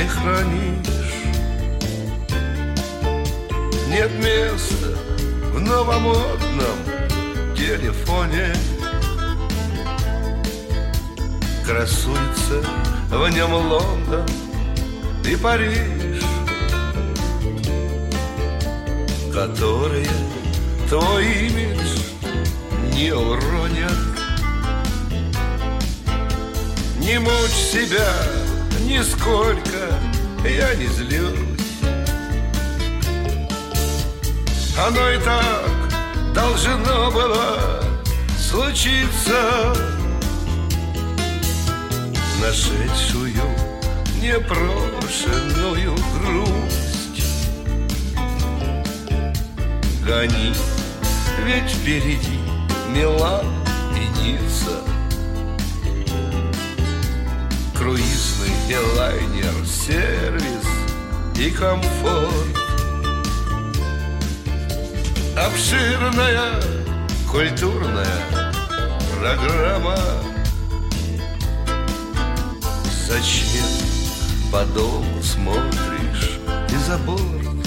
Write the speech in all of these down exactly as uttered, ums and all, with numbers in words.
не хранишь. Нет места в новомодном телефоне, красуется в нем Лондон и Париж, которые твой имидж не уронят. Не мучь себя нисколько, я не злюсь. Оно и так должно было случиться. Нашедшую непрошенную грусть гони, ведь впереди Милан и Ницца. Круизный лайнер, сервис и комфорт, обширная культурная программа. Зачем подолгу смотришь и за борт?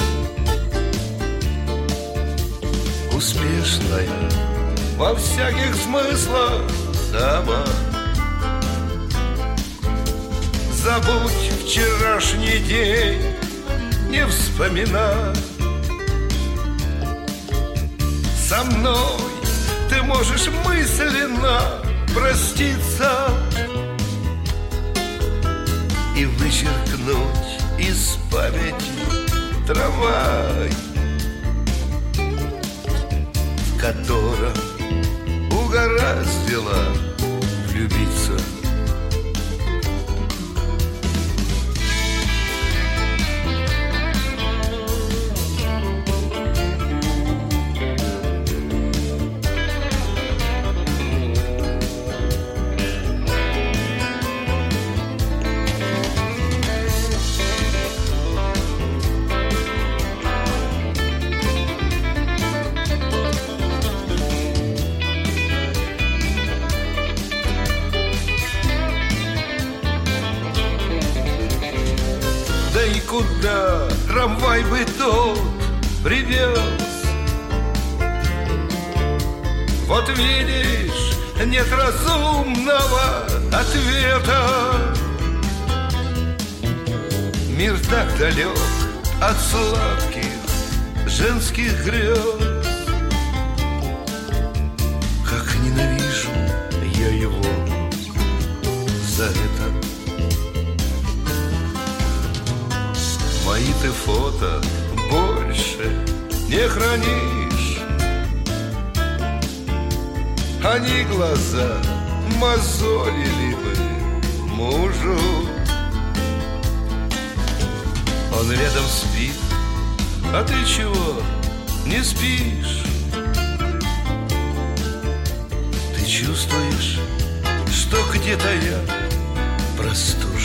Успешная во всяких смыслах дама. Забудь вчерашний день, не вспоминай. Со мной ты можешь мысленно проститься и вычеркнуть из памяти трамвай, в котором угораздило влюбиться. Да и куда трамвай бы тот привез? Вот видишь, нет разумного ответа. Мир так далек от сладких женских грез. Как ненавижу я его за это. Мои ты фото больше не хранишь. Они глаза мозолили бы мужу. Он рядом спит, а ты чего не спишь? Ты чувствуешь, что где-то я простужен?